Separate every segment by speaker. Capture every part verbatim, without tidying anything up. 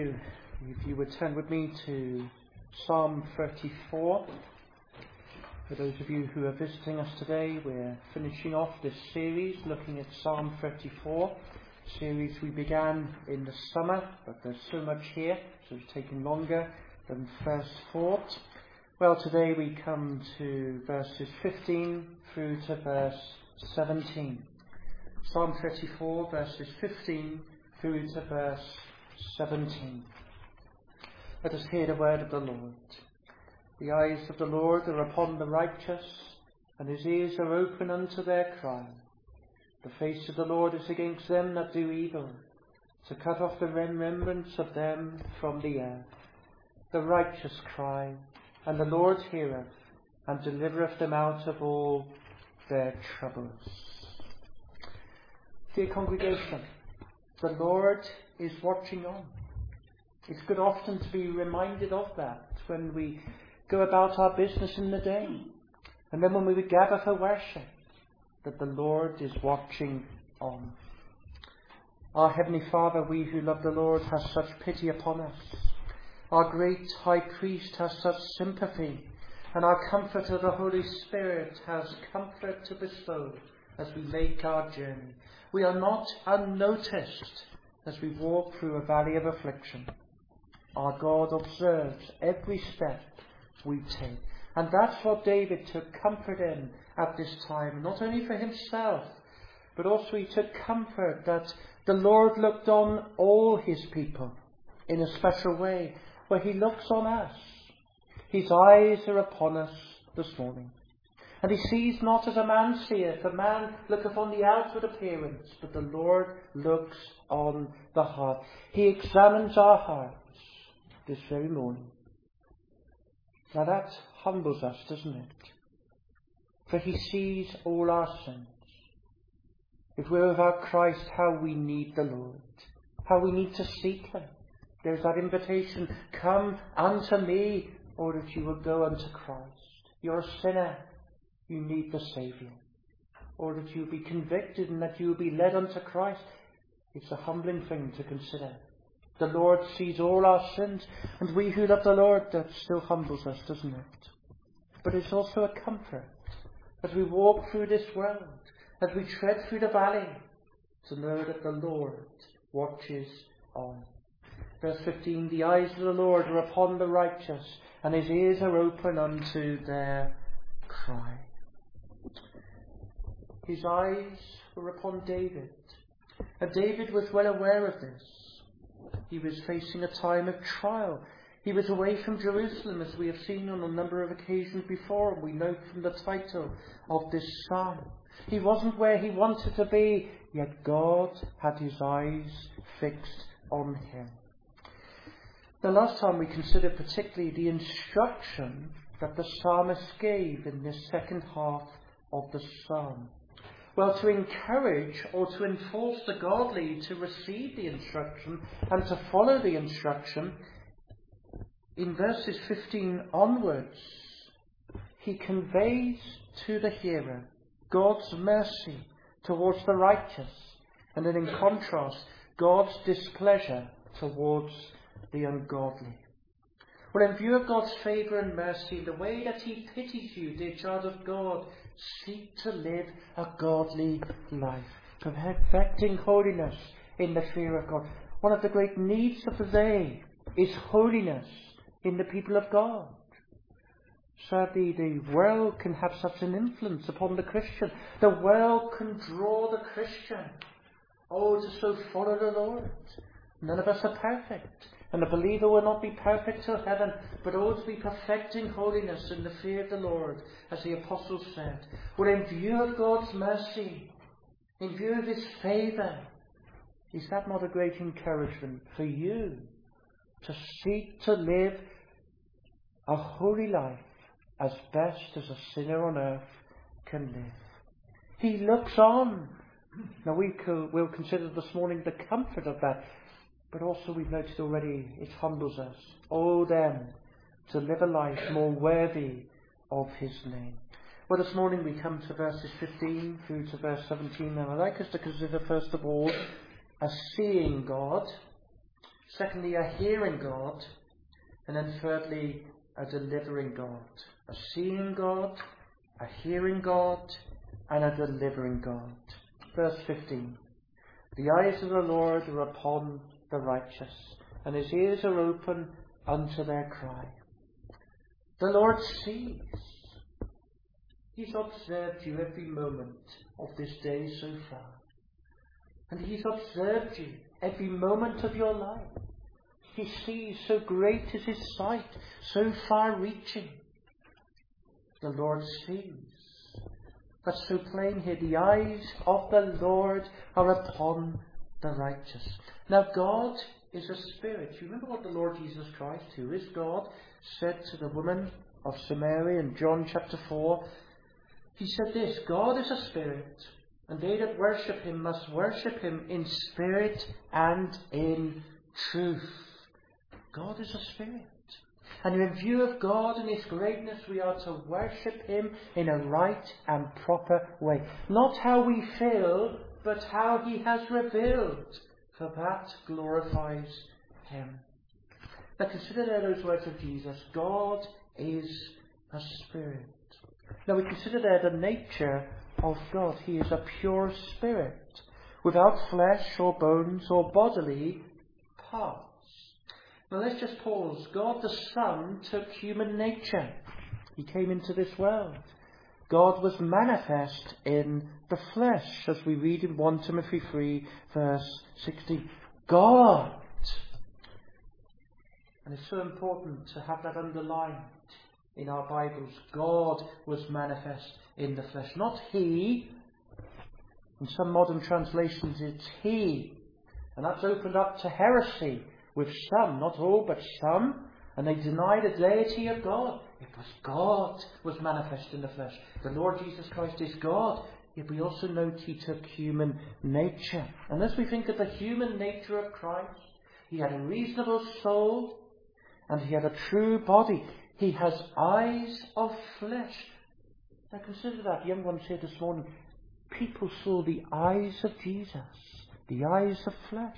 Speaker 1: If you would turn with me to Psalm thirty-four. For those of you who are visiting us today, we're finishing off this series looking at Psalm thirty-four, a series we began in the summer, but there's so much here, so it's taken longer than first thought. Well, today we come to verses fifteen through to verse seventeen. Psalm thirty-four, verses fifteen through to verse seventeen. Let us hear the word of the Lord. The eyes of the Lord are upon the righteous, and his ears are open unto their cry. The face of the Lord is against them that do evil, to cut off the remembrance of them from the earth. The righteous cry, and the Lord heareth, and delivereth them out of all their troubles. Dear congregation, the Lord is watching on. It's good often to be reminded of that when we go about our business in the day, and then when we gather for worship, that the Lord is watching on. Our Heavenly Father, we who love the Lord, has such pity upon us. Our great High Priest has such sympathy, and our Comforter, the Holy Spirit, has comfort to bestow as we make our journey. We are not unnoticed as we walk through a valley of affliction. Our God observes every step we take. And that's what David took comfort in at this time, not only for himself, but also he took comfort that the Lord looked on all his people in a special way, where he looks on us. His eyes are upon us this morning. And he sees not as a man seeth. A man looketh on the outward appearance, but the Lord looks on the heart. He examines our hearts this very morning. Now that humbles us, doesn't it? For he sees all our sins. If we're without Christ, how we need the Lord. How we need to seek him. There's that invitation, come unto me, or that you will go unto Christ. You're a sinner. You need the Saviour. Or that you will be convicted and that you will be led unto Christ. It's a humbling thing to consider. The Lord sees all our sins, and we who love the Lord, that still humbles us, doesn't it? But it's also a comfort as we walk through this world, as we tread through the valley, to know that the Lord watches on. Verse fifteen, the eyes of the Lord are upon the righteous, and his ears are open unto their cry. His eyes were upon David, and David was well aware of this. He was facing a time of trial. He was away from Jerusalem, as we have seen on a number of occasions before, and we note from the title of this psalm. He wasn't where he wanted to be, yet God had his eyes fixed on him. The last time we considered particularly the instruction that the psalmist gave in this second half of the psalm. Well, to encourage or to enforce the godly to receive the instruction and to follow the instruction, in verses fifteen onwards, he conveys to the hearer God's mercy towards the righteous, and then in contrast, God's displeasure towards the ungodly. Well, in view of God's favour and mercy, the way that he pities you, dear child of God, seek to live a godly life, perfecting holiness in the fear of God. One of the great needs of the day is holiness in the people of God. Sadly, the world can have such an influence upon the Christian. The world can draw the Christian, oh, to so follow the Lord. None of us are perfect. And the believer will not be perfect till heaven, but ought to be perfecting holiness in the fear of the Lord, as the apostles said. Well, in view of God's mercy, in view of his favour, is that not a great encouragement for you to seek to live a holy life as best as a sinner on earth can live? He looks on. Now we will consider this morning the comfort of that. But also we've noted already, it humbles us. Oh, then, to live a life more worthy of his name. Well, this morning we come to verses fifteen through to verse seventeen, and I'd like us to consider first of all a seeing God. Secondly, a hearing God. And then thirdly, a delivering God. A seeing God, a hearing God, and a delivering God. Verse fifteen. The eyes of the Lord are upon the righteous, and his ears are open unto their cry. The Lord sees. He's observed you every moment of this day so far. And he's observed you every moment of your life. He sees, so great is his sight, so far-reaching. The Lord sees. That's so plain here. The eyes of the Lord are upon the righteous. Now God is a spirit. You remember what the Lord Jesus Christ, who is God, said to the woman of Samaria in John chapter four? He said this: God is a spirit, and they that worship him must worship him in spirit and in truth. God is a spirit. And in view of God and his greatness, we are to worship him in a right and proper way. Not how we feel, but how he has revealed, for that glorifies him. Now consider there those words of Jesus. God is a spirit. Now we consider there the nature of God. He is a pure spirit, without flesh or bones or bodily parts. Now let's just pause. God the Son took human nature. He came into this world. God was manifest in the flesh, as we read in First Timothy three, verse sixteen. God. And it's so important to have that underlined in our Bibles. God was manifest in the flesh. Not he. In some modern translations it's he. And that's opened up to heresy with some, not all, but some. And they deny the deity of God. It was God was manifest in the flesh. The Lord Jesus Christ is God. Yet we also note he took human nature. And as we think of the human nature of Christ, he had a reasonable soul and he had a true body. He has eyes of flesh. Now consider that. Young ones here this morning. People saw the eyes of Jesus. The eyes of flesh.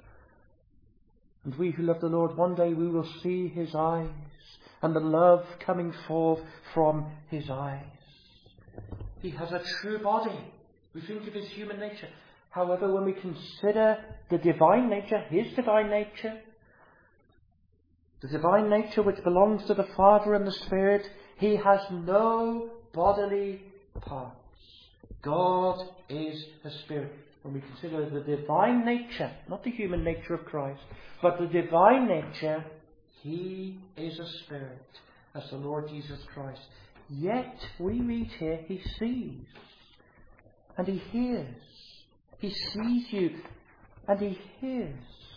Speaker 1: And we who love the Lord, one day we will see his eyes and the love coming forth from his eyes. He has a true body. We think of his human nature. However, when we consider the divine nature, his divine nature, the divine nature which belongs to the Father and the Spirit, he has no bodily parts. God is a spirit. When we consider the divine nature, not the human nature of Christ, but the divine nature, he is a spirit, as the Lord Jesus Christ. Yet, we read here, he sees, and he hears. He sees you, and he hears.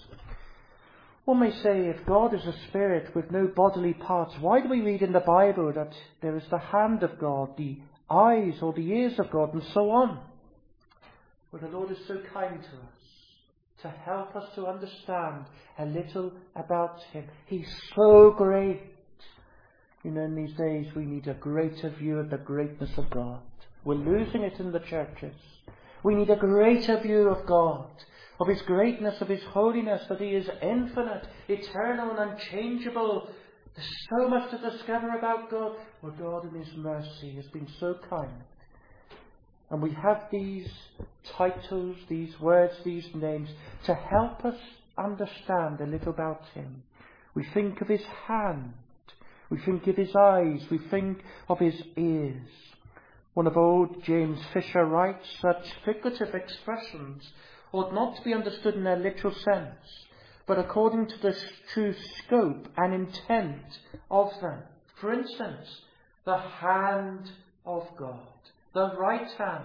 Speaker 1: One may say, if God is a spirit with no bodily parts, why do we read in the Bible that there is the hand of God, the eyes or the ears of God, and so on? Well, the Lord is so kind to us, to help us to understand a little about him. He's so great. You know, in these days we need a greater view of the greatness of God. We're losing it in the churches. We need a greater view of God, of his greatness, of his holiness, that he is infinite, eternal and unchangeable. There's so much to discover about God. Well, God in his mercy has been so kind. And we have these titles, these words, these names to help us understand a little about him. We think of his hand. We think of his eyes. We think of his ears. One of old James Fisher writes, such figurative expressions ought not to be understood in their literal sense, but according to the true scope and intent of them. For instance, the hand of God. The right hand.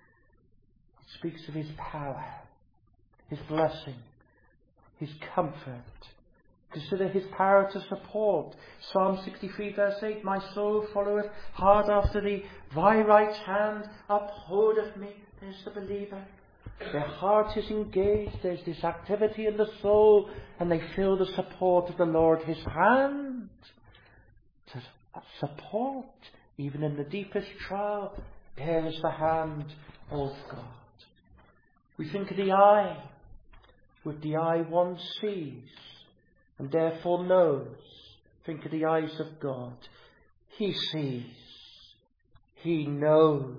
Speaker 1: It speaks of his power, his blessing, his comfort. Consider his power to support. Psalm sixty-three verse eight, my soul followeth hard after thee, thy right hand upholdeth me. There's the believer. Their heart is engaged, there's this activity in the soul, and they feel the support of the Lord. His hand to support, even in the deepest trial. There's the hand of God. We think of the eye. With the eye one sees. and therefore knows. Think of the eyes of God. He sees. He knows.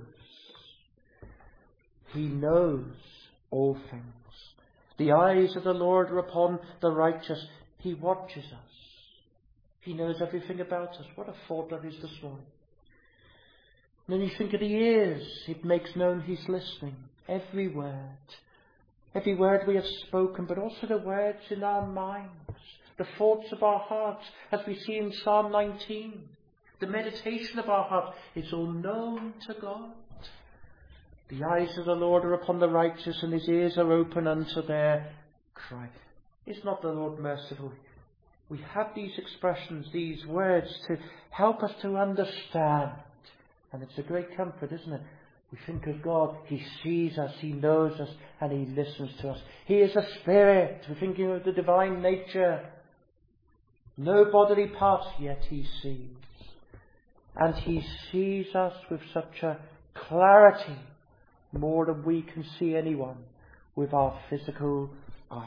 Speaker 1: He knows all things. The eyes of the Lord are upon the righteous. He watches us. He knows everything about us. What a thought that is this morning. And then you think of the ears. It makes known He's listening. Every word. Every word we have spoken, but also the words in our minds. The thoughts of our hearts, as we see in Psalm nineteen. The meditation of our heart is all known to God. The eyes of the Lord are upon the righteous, and His ears are open unto their cry. Is not the Lord merciful? We have these expressions, these words, to help us to understand. And it's a great comfort, isn't it? We think of God. He sees us, He knows us, and He listens to us. He is a spirit. We're thinking of the divine nature. No bodily parts, yet He sees. And He sees us with such a clarity, more than we can see anyone with our physical eyes.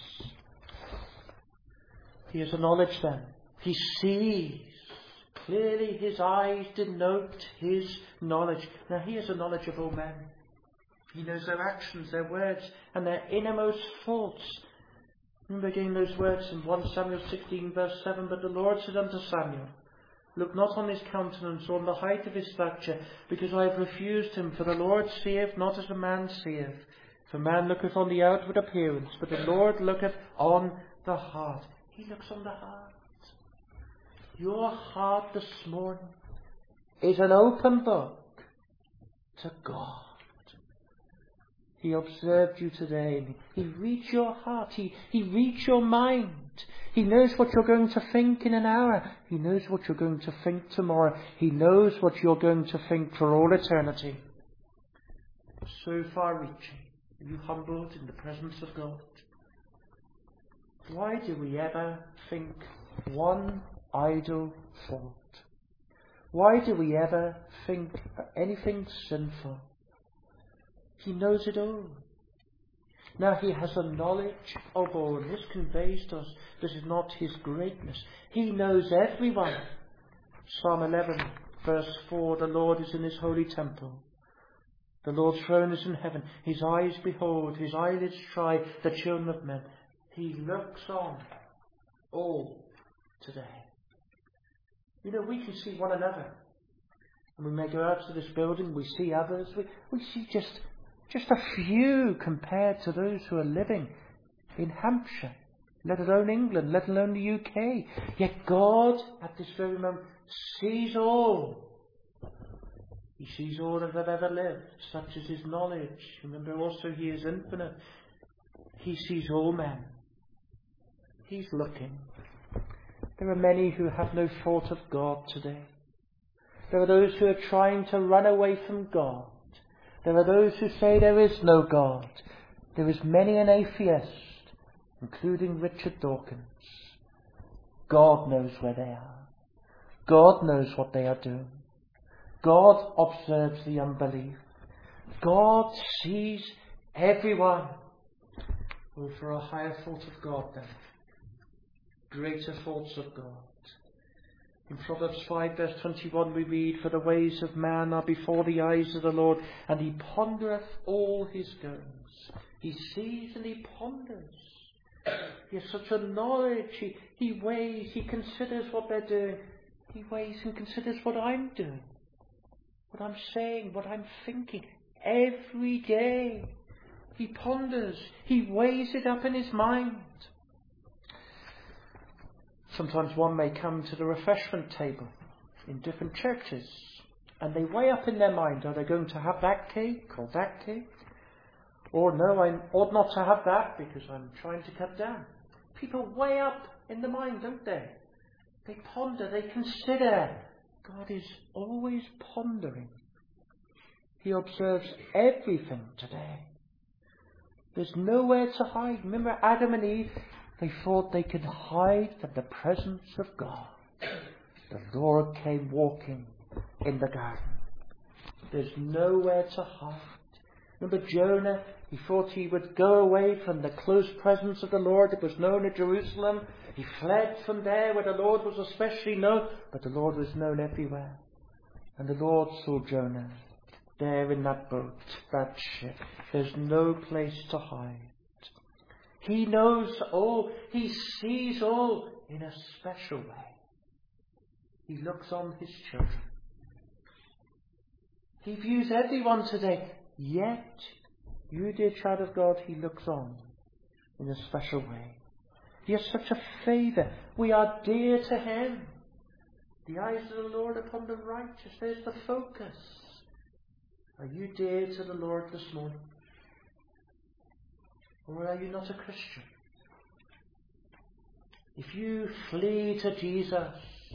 Speaker 1: He has a knowledge then. He sees. Clearly His eyes denote His knowledge. Now He has a knowledge of all men. He knows their actions, their words, and their innermost thoughts. Remember again those words in First Samuel sixteen verse seven. But the Lord said unto Samuel, look not on his countenance or on the height of his stature, because I have refused him. For the Lord seeth not as a man seeth. For man looketh on the outward appearance, but the Lord looketh on the heart. He looks on the heart. Your heart this morning is an open book to God. He observed you today. He reads your heart. He, he reads your mind. He knows what you're going to think in an hour. He knows what you're going to think tomorrow. He knows what you're going to think for all eternity. So far-reaching. Are you humbled in the presence of God? Why do we ever think one idle thought? Why do we ever think anything sinful? He knows it all. Now He has a knowledge of all, and this conveys to us this is not His greatness. He knows everyone. Psalm eleven verse four, the Lord is in His holy temple. The Lord's throne is in heaven. His eyes behold, His eyelids try the children of men. He looks on all today. You know, we can see one another. And we may go out to this building, we see others. We, we see just, just a few compared to those who are living in Hampshire, let alone England, let alone the U K. Yet God, at this very moment, sees all. He sees all that have ever lived. Such is His knowledge. Remember also He is infinite. He sees all men. He's looking. There are many who have no thought of God today. There are those who are trying to run away from God. There are those who say there is no God. There is many an atheist, including Richard Dawkins. God knows where they are. God knows what they are doing. God observes the unbelief. God sees everyone. Oh, for a higher thought of God then. Greater thoughts of God. In Proverbs five verse twenty-one we read, for the ways of man are before the eyes of the Lord, and He pondereth all His goings. He sees and He ponders. He has such a knowledge. He, he weighs, He considers what they're doing. He weighs and considers what I'm doing, what I'm saying, what I'm thinking. Every day He ponders. He weighs it up in His mind. Sometimes one may come to the refreshment table in different churches, and they weigh up in their mind, are they going to have that cake or that cake? Or no, I ought not to have that because I'm trying to cut down. People weigh up in the mind, don't they? They ponder, they consider. God is always pondering. He observes everything today. There's nowhere to hide. Remember Adam and Eve? They thought they could hide from the presence of God. The Lord came walking in the garden. There's nowhere to hide. Remember Jonah? He thought he would go away from the close presence of the Lord that was known at Jerusalem. He fled from there where the Lord was especially known, but the Lord was known everywhere. And the Lord saw Jonah there in that boat, that ship. There's no place to hide. He knows all. He sees all in a special way. He looks on his children. He views everyone today. Yet, you, dear child of God, he looks on in a special way. He has such a favour. We are dear to him. The eyes of the Lord upon the righteous. There's the focus. Are you dear to the Lord this morning? Or are you not a Christian? If you flee to Jesus,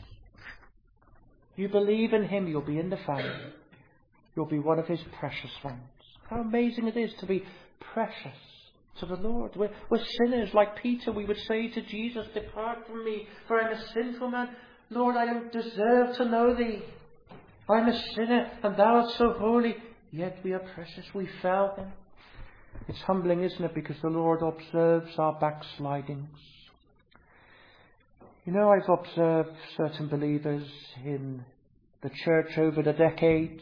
Speaker 1: you believe in him, you'll be in the family. You'll be one of his precious ones. How amazing it is to be precious to the Lord. We're, we're sinners. Like Peter, we would say to Jesus, depart from me, for I'm a sinful man. Lord, I don't deserve to know thee. I'm a sinner, and thou art so holy. Yet we are precious. We fell then. It's humbling, isn't it? Because the Lord observes our backslidings. You know, I've observed certain believers in the church over the decades.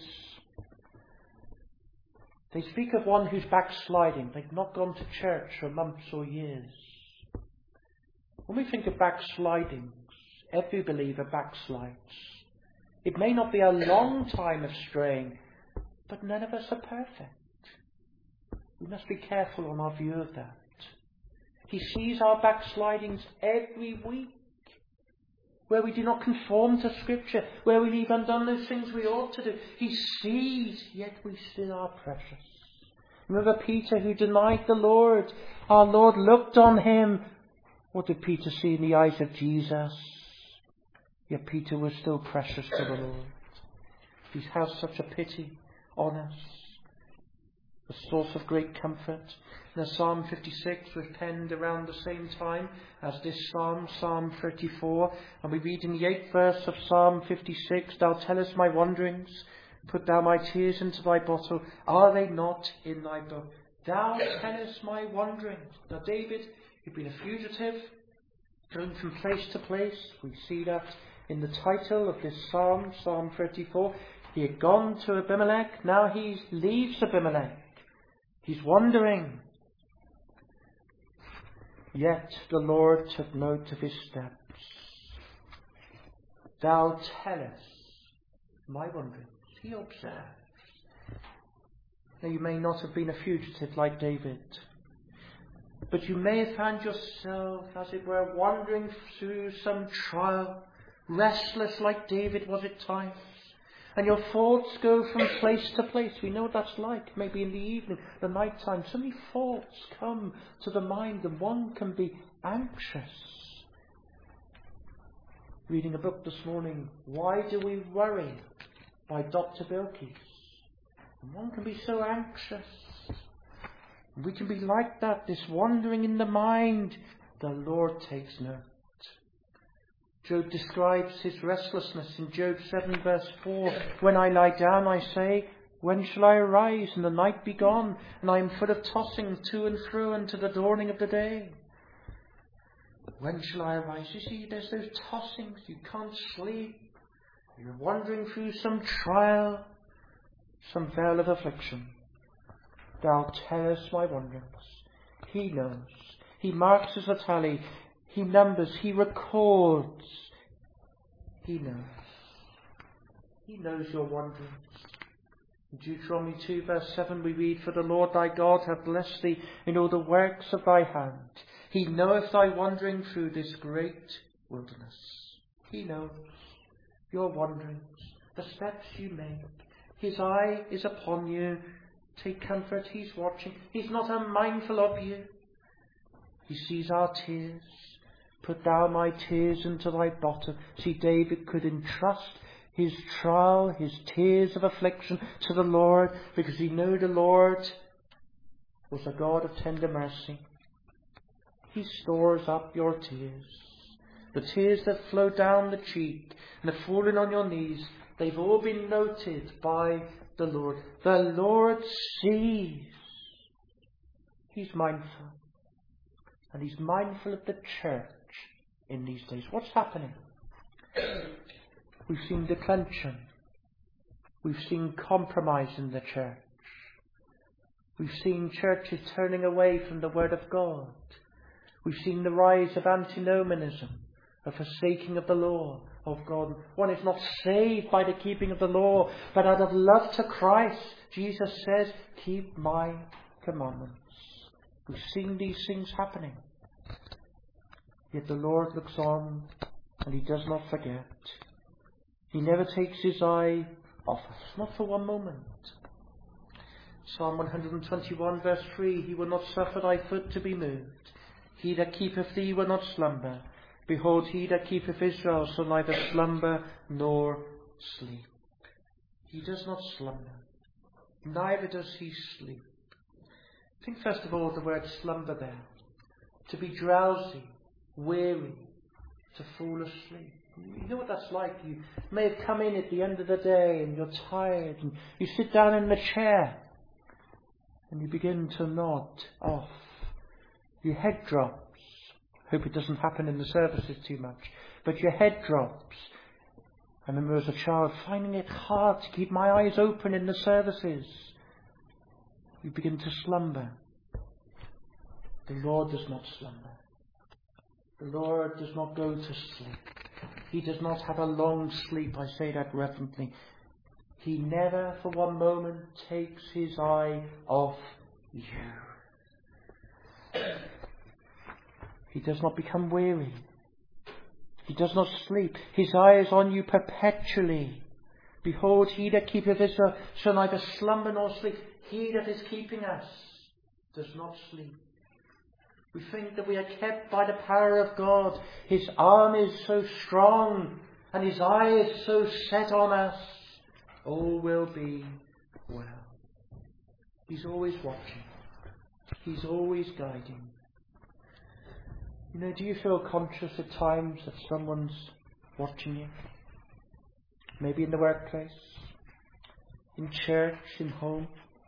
Speaker 1: They speak of one who's backsliding. They've not gone to church for months or years. When we think of backslidings, every believer backslides. It may not be a long time of straying, but none of us are perfect. We must be careful on our view of that. He sees our backslidings every week, where we do not conform to Scripture, where we leave undone those things we ought to do. He sees, yet we still are precious. Remember Peter who denied the Lord. Our Lord looked on him. What did Peter see in the eyes of Jesus? Yet Peter was still precious to the Lord. He has such a pity on us. A source of great comfort. Now Psalm fifty-six was penned around the same time as this Psalm, Psalm thirty-four. And we read in the eighth verse of Psalm fifty-six, Thou tellest my wanderings, put thou my tears into thy bottle. Are they not in thy book? Thou tellest my wanderings. Now David, he'd been a fugitive, going from place to place. We see that in the title of this Psalm, Psalm thirty-four. He had gone to Abimelech, now he leaves Abimelech. He's wandering. Yet the Lord took note of his steps. Thou tellest my wanderings. He observes. Now you may not have been a fugitive like David, but you may have found yourself, as it were, wandering through some trial, restless like David was at times. And your thoughts go from place to place. We know what that's like. Maybe in the evening, the night time. So many thoughts come to the mind and one can be anxious. Reading a book this morning, Why Do We Worry? By Doctor Bilkis. And one can be so anxious. We can be like that, this wandering in the mind. The Lord takes note. Job describes his restlessness in Job seven verse four. When I lie down, I say, when shall I arise and the night be gone? And I am full of tossing to and fro unto the dawning of the day. When shall I arise? You see, there's those tossings. You can't sleep. You're wandering through some trial, some veil of affliction. Thou tellest my wanderings. He knows. He marks as a tally. He numbers, he records. He knows. He knows your wanderings. In Deuteronomy two verse seven we read, For the Lord thy God hath blessed thee in all the works of thy hand. He knoweth thy wandering through this great wilderness. He knows your wanderings, the steps you make. His eye is upon you. Take comfort, he's watching. He's not unmindful of you. He sees our tears. Put thou my tears into thy bottom. See, David could entrust his trial, his tears of affliction to the Lord, because he knew the Lord was a God of tender mercy. He stores up your tears. The tears that flow down the cheek and have fallen on your knees, they've all been noted by the Lord. The Lord sees. He's mindful. And He's mindful of the church in these days. What's happening? We've seen declension. We've seen compromise in the church. We've seen churches turning away from the Word of God. We've seen the rise of antinomianism, a forsaking of the law of God. One is not saved by the keeping of the law, but out of love to Christ, Jesus says, keep my commandments. We've seen these things happening. Yet the Lord looks on and He does not forget. He never takes His eye off us, not for one moment. Psalm one twenty-one verse three, He will not suffer thy foot to be moved. He that keepeth thee will not slumber. Behold, he that keepeth Israel shall neither slumber nor sleep. He does not slumber, neither does he sleep. Think first of all of the word slumber there. To be drowsy, weary, to fall asleep. You know what that's like. You may have come in at the end of the day and you're tired and you sit down in the chair and you begin to nod off. Your head drops. Hope it doesn't happen in the services too much. But your head drops. I remember as a child finding it hard to keep my eyes open in the services. You begin to slumber. The Lord does not slumber. The Lord does not go to sleep. He does not have a long sleep. I say that reverently. He never for one moment takes His eye off you. He does not become weary. He does not sleep. His eye is on you perpetually. Behold, he that keepeth Israel shall neither slumber nor sleep. He that is keeping us does not sleep. We think that we are kept by the power of God. His arm is so strong and His eye is so set on us. All will be well. He's always watching. He's always guiding. You know, do you feel conscious at times that someone's watching you? Maybe in the workplace, in church, in home.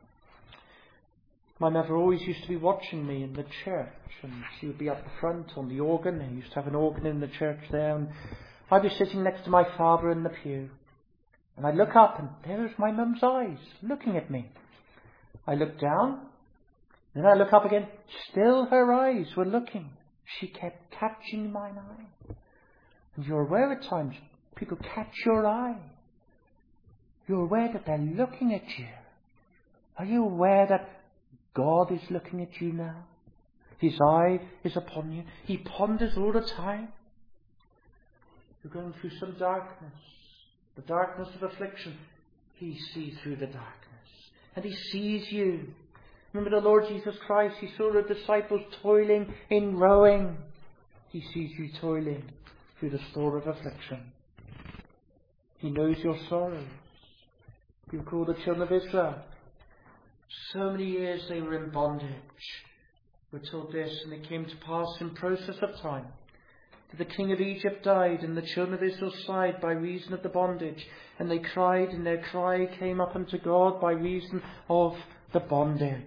Speaker 1: My mother always used to be watching me in the church, and she would be up the front on the organ. They used to have an organ in the church there, and I'd be sitting next to my father in the pew. And I'd look up, and there was my mum's eyes looking at me. I looked down, then I look up again. Still her eyes were looking. She kept catching my eye. And you're aware at times people catch your eye. You're aware that they're looking at you. Are you aware that God is looking at you now? His eye is upon you. He ponders all the time. You're going through some darkness. The darkness of affliction. He sees through the darkness. And He sees you. Remember the Lord Jesus Christ. He saw the disciples toiling in rowing. He sees you toiling through the storm of affliction. He knows your sorrows. You call the children of Israel. So many years they were in bondage. We're told this, and it came to pass in process of time that the king of Egypt died, and the children of Israel sighed by reason of the bondage, and they cried, and their cry came up unto God by reason of the bondage.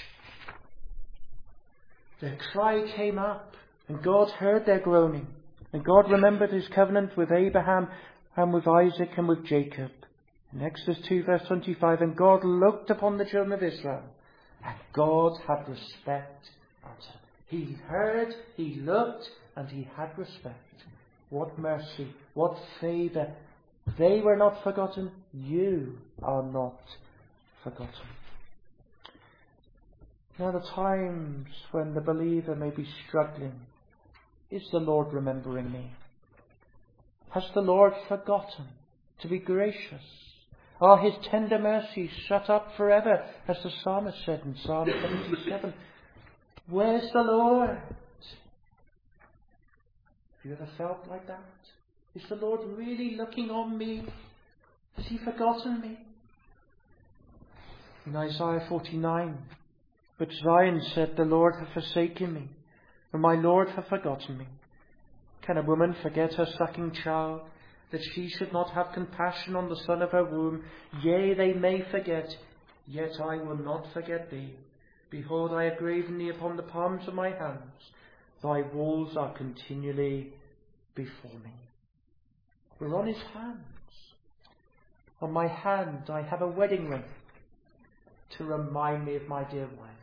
Speaker 1: Their cry came up, and God heard their groaning, and God remembered His covenant with Abraham and with Isaac and with Jacob. In Exodus two verse twenty-five, and God looked upon the children of Israel, and God had respect unto them. He heard, He looked, and He had respect. What mercy, what favour. They were not forgotten. You are not forgotten. Now the times when the believer may be struggling, is the Lord remembering me? Has the Lord forgotten to be gracious? Are His tender mercies shut up forever, as the psalmist said in Psalm seventy-seven? Where's the Lord? Have you ever felt like that? Is the Lord really looking on me? Has He forgotten me? In Isaiah forty-nine, but Zion said, the Lord hath forsaken me, and my Lord hath forgotten me. Can a woman forget her sucking child, that she should not have compassion on the son of her womb? Yea, they may forget, yet I will not forget thee. Behold, I have graven thee upon the palms of my hands. Thy walls are continually before me. We're on his hands. On my hand I have a wedding ring to remind me of my dear wife.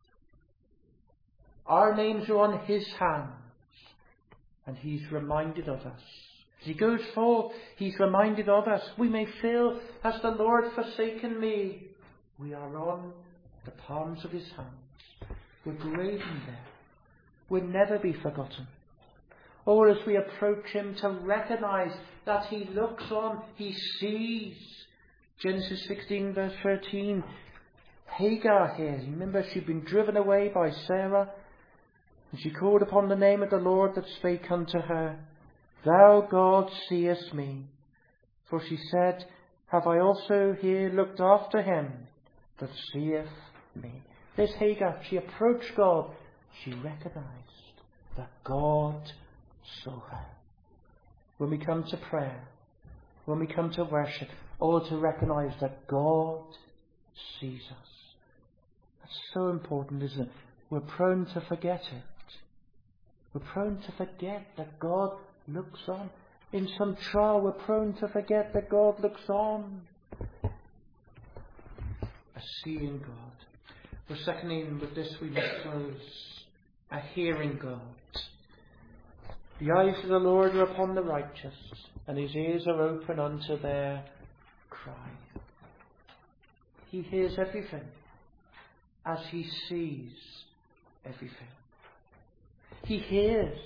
Speaker 1: Our names are on his hands, and he's reminded of us. As he goes forth, he's reminded of us. We may feel, has the Lord forsaken me? We are on the palms of his hands. We're graven there. We'll never be forgotten. Or as we approach him, to recognize that he looks on, he sees. Genesis sixteen verse thirteen. Hagar here, remember she'd been driven away by Sarah, and she called upon the name of the Lord that spake unto her, Thou God seest me. For she said, Have I also here looked after him that seeth me? There's Hagar. She approached God. She recognized that God saw her. When we come to prayer, when we come to worship, all to recognize that God sees us. That's so important, isn't it? We're prone to forget it. We're prone to forget that God looks on. In some trial, we're prone to forget that God looks on. A seeing God. Well, secondly, with this we must close. A hearing God. The eyes of the Lord are upon the righteous, and his ears are open unto their cry. He hears everything as he sees everything. He hears.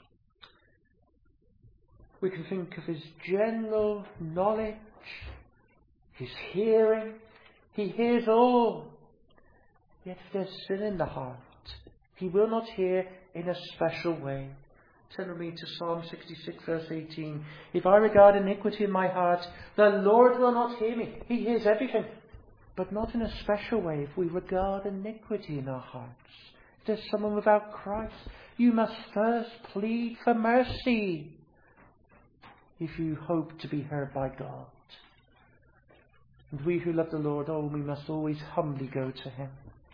Speaker 1: We can think of his general knowledge, his hearing. He hears all. Yet if there's sin in the heart, he will not hear in a special way. Turn me to Psalm sixty-six verse eighteen. If I regard iniquity in my heart, the Lord will not hear me. He hears everything, but not in a special way if we regard iniquity in our hearts. If there's someone without Christ, you must first plead for mercy if you hope to be heard by God. And we who love the Lord, oh, we must always humbly go to him.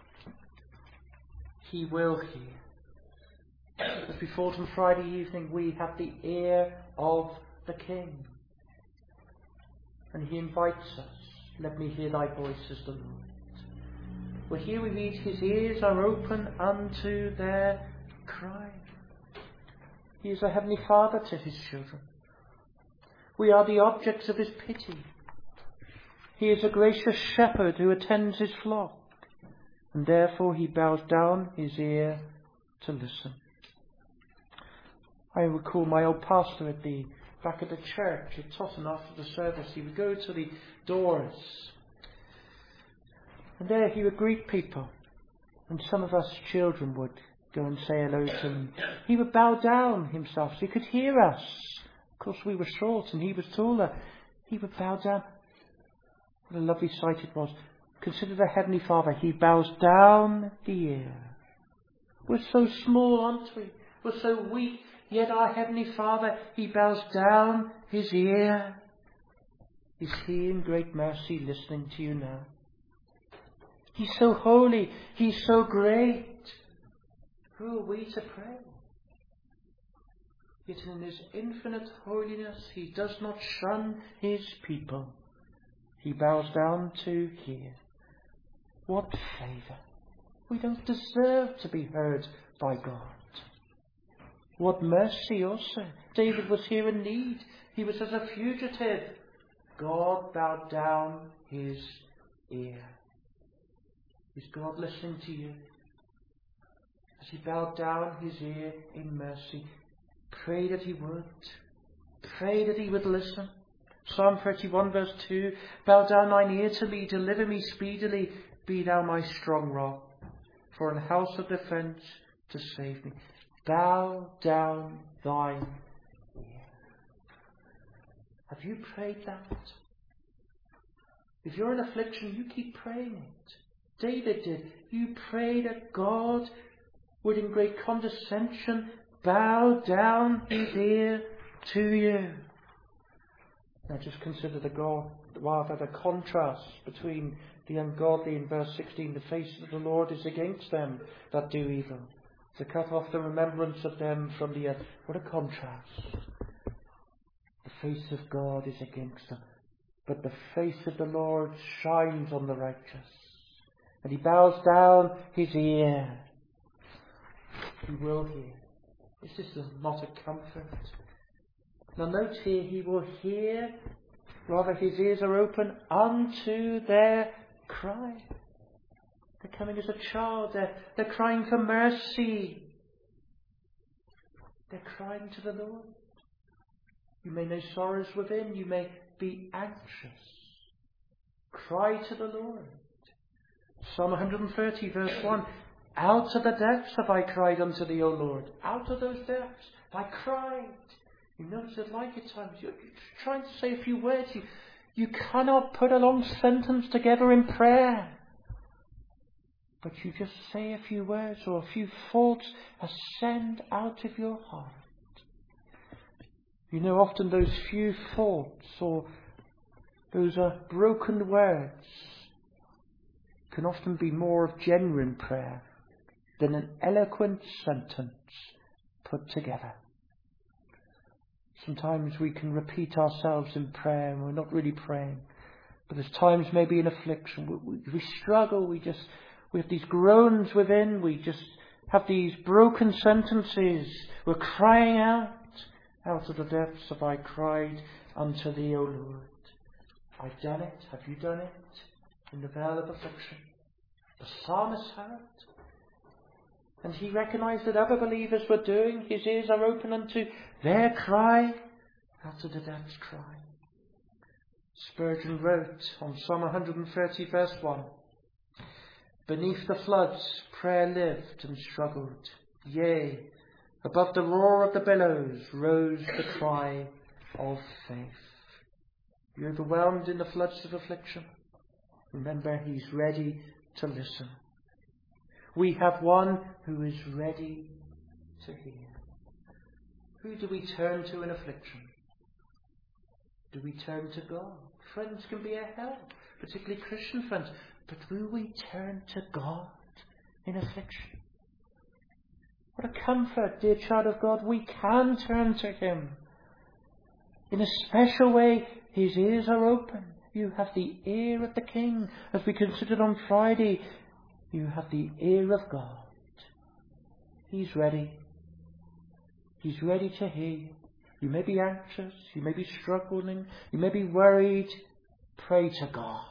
Speaker 1: He will hear. As we thought on Friday evening, we have the ear of the King. And he invites us, let me hear thy voice, says the Lord. Well, here we read, his ears are open unto their cry. He is a heavenly Father to his children. We are the objects of his pity. He is a gracious shepherd who attends his flock, and therefore he bows down his ear to listen. I recall my old pastor at the back of the church at Totten after the service. He would go to the doors, and there he would greet people, and some of us children would go and say hello to him. He would bow down himself so he could hear us. Of course we were short and he was taller. He would bow down. What a lovely sight it was. Consider the Heavenly Father. He bows down the ear. We're so small, aren't we? We're so weak. Yet our Heavenly Father, he bows down his ear. Is he in great mercy listening to you now? He's so holy. He's so great. Who are we to pray? Yet in his infinite holiness, he does not shun his people. He bows down to hear. What favour! We don't deserve to be heard by God. What mercy also. David was here in need. He was as a fugitive. God bowed down his ear. Is God listening to you? As he bowed down his ear in mercy, pray that he would. Pray that he would listen. Psalm thirty-one verse two, bow down thine ear to me, deliver me speedily, be thou my strong rock, for an house of defence to save me. Bow down thine ear. Have you prayed that? If you're in affliction, you keep praying it. David did. You pray that God would in great condescension bow down his ear to you. Now just consider the God, rather the contrast between The ungodly in verse sixteen, the face of the Lord is against them that do evil, to cut off the remembrance of them from the earth. What a contrast. The face of God is against them, but the face of the Lord shines on the righteous. And he bows down his ear. He will hear. Is this not a comfort? Now note here, he will hear, rather his ears are open unto their cry. They're coming as a child. They're, they're crying for mercy. They're crying to the Lord. You may know sorrows within. You may be anxious. Cry to the Lord. Psalm one thirty verse one. Out of the depths have I cried unto thee, O Lord. Out of those depths I cried. You notice it like at times. You're trying to say a few words. You, you cannot put a long sentence together in prayer. But you just say a few words or a few thoughts ascend out of your heart. You know, often those few thoughts or those uh, broken words can often be more of genuine prayer than an eloquent sentence put together. Sometimes we can repeat ourselves in prayer and we're not really praying. But there's times maybe in affliction we, we, we struggle, we just we have these groans within, we just have these broken sentences. We're crying out. Out of the depths have I cried unto thee, O Lord. I've done it. Have you done it? In the vale of affliction. The psalmist had. And he recognized that other believers were doing. His ears are open unto their cry. Out of the depths cry. Spurgeon wrote on Psalm one thirty verse one. Beneath the floods prayer lived and struggled. Yea, above the roar of the billows rose the cry of faith. You're overwhelmed in the floods of affliction. Remember, he's ready to listen. We have one who is ready to hear. Who do we turn to in affliction? Do we turn to God? Friends can be a help, particularly Christian friends. But will we turn to God in affliction? What a comfort, dear child of God. We can turn to him. In a special way, his ears are open. You have the ear of the King. As we considered on Friday, you have the ear of God. He's ready. He's ready to hear you. You may be anxious. You may be struggling. You may be worried. Pray to God.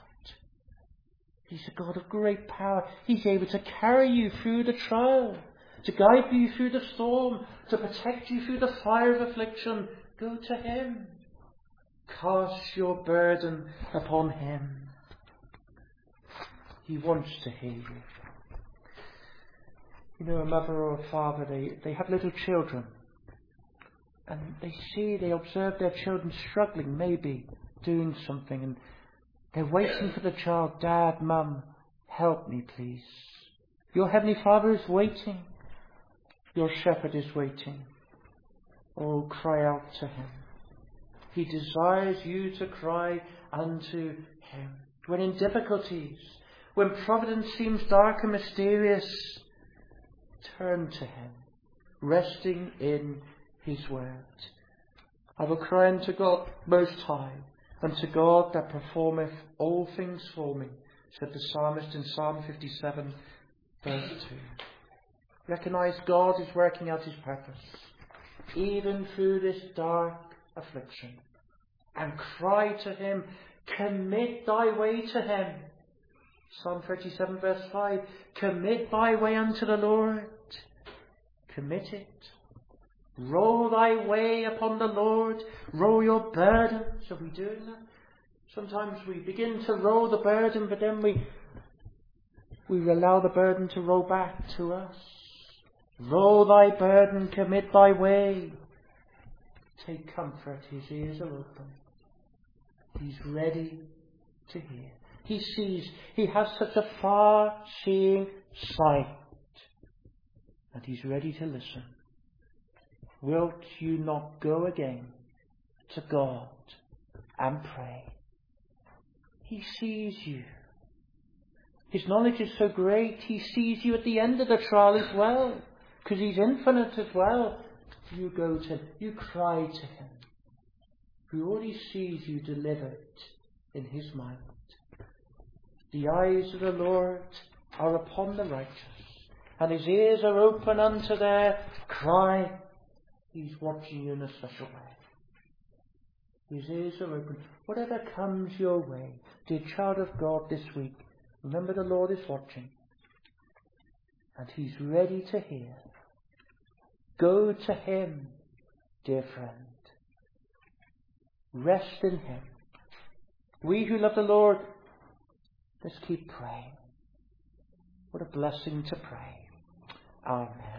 Speaker 1: He's a God of great power. He's able to carry you through the trial, to guide you through the storm, to protect you through the fire of affliction. Go to him. Cast your burden upon him. He wants to hear you. You know, a mother or a father, they, they have little children. And they see, they observe their children struggling, maybe doing something. And they're waiting for the child. Dad, Mum, help me please. Your Heavenly Father is waiting. Your shepherd is waiting. Oh, cry out to him. He desires you to cry unto him. When in difficulties, when providence seems dark and mysterious, turn to him, resting in his word. I will cry unto God most high, unto God that performeth all things for me, said the psalmist in Psalm fifty-seven, verse two. Recognize God is working out his purpose, even through this dark affliction. And cry to him, commit thy way to him. Psalm thirty-seven verse five, commit thy way unto the Lord. Commit it. Roll thy way upon the Lord. Roll your burdens. Are we doing that? Sometimes we begin to roll the burden, but then we we allow the burden to roll back to us. Roll thy burden, commit thy way. Take comfort, his ears are open. He's ready to hear. He sees, he has such a far-seeing sight, and he's ready to listen. Wilt you not go again to God and pray? He sees you. His knowledge is so great, he sees you at the end of the trial as well, because he's infinite as well. You go to him, you cry to him, who already sees you delivered in his mind. The eyes of the Lord are upon the righteous, and his ears are open unto their cry. He's watching you in a special way. His ears are open. Whatever comes your way, dear child of God, this week, remember the Lord is watching, and he's ready to hear. Go to him, dear friend. Rest in him. We who love the Lord, let's keep praying. What a blessing to pray. Amen.